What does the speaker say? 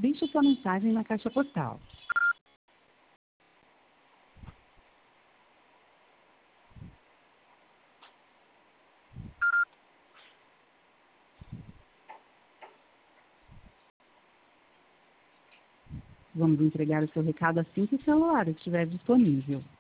Deixe sua mensagem na caixa postal. Vamos entregar o seu recado assim que o celular estiver disponível.